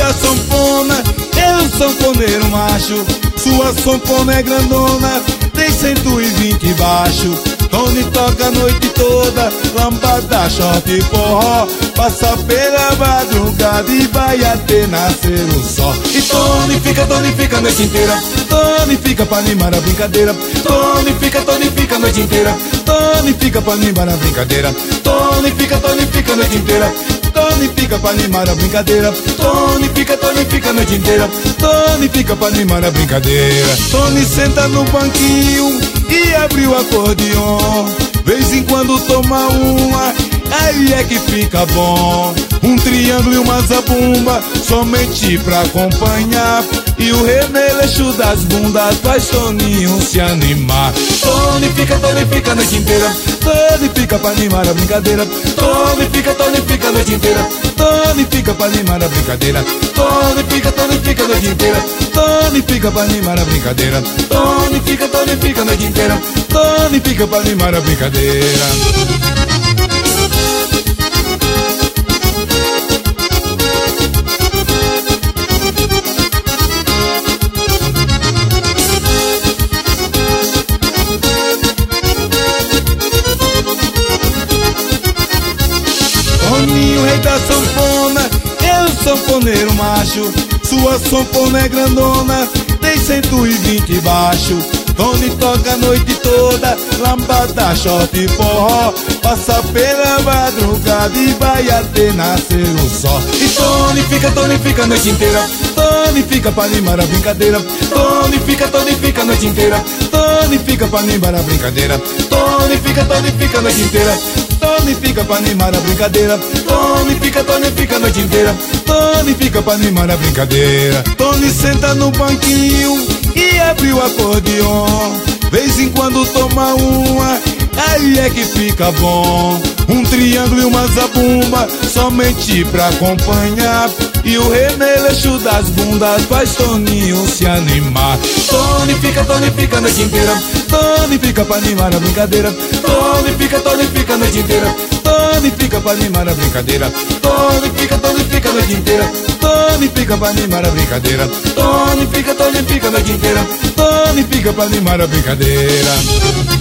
da sanfona, eu sanfoneiro macho. Sua sanfona é grandona, tem 120 baixo. Tony toca a noite toda, lambada, shot e forró. Passa pela madrugada e vai até nascer o sol. E Tony fica a noite inteira. Tony fica pra animar a brincadeira. Tony fica a noite inteira. Tony fica pra animar a brincadeira. Tony fica a noite inteira. Tony fica pra animar a brincadeira. Tony fica a noite inteira. Tony fica pra animar a brincadeira. Tony senta no banquinho e abre o acordeon. Vez em quando toma uma, aí é que fica bom. Um triângulo e uma zabumba, somente pra acompanhar. E o remeleixo das bundas faz Toninho se animar. Tony fica a noite inteira. Tony fica pra animar a brincadeira. Tony fica a noite inteira. Tony fica pra animar a brincadeira. Tony fica a noite inteira. Tony fica pra animar a brincadeira. Tony fica a noite inteira. Tony fica pra animar a brincadeira. Toninho, rei da sanfona, eu sanfoneiro macho. Sua sanfona é grandona, tem 120 baixo. Tony toca a noite toda, lambada, shot e forró. Passa pela madrugada e vai até nascer o sol. E Tony fica a noite inteira. Tony fica pra animar a brincadeira. Tony fica a noite inteira. Tony fica pra animar a brincadeira. Tony fica a noite inteira. Tony fica pra animar a brincadeira. Tony fica a noite inteira. Tony fica pra animar a brincadeira. Tony senta no banquinho e abre o acordeon. Vez em quando toma uma, aí é que fica bom. Um triângulo e uma zabumba, somente pra acompanhar. E o remeleixo das bundas faz Toninho se animar. Tony fica a noite inteira. Tony fica pra animar a brincadeira. Tony fica a noite inteira. Tony fica pra animar a brincadeira. Tony fica a noite inteira. Tony fica pra animar a brincadeira. Tony fica a noite inteira. Tony fica pra animar a brincadeira.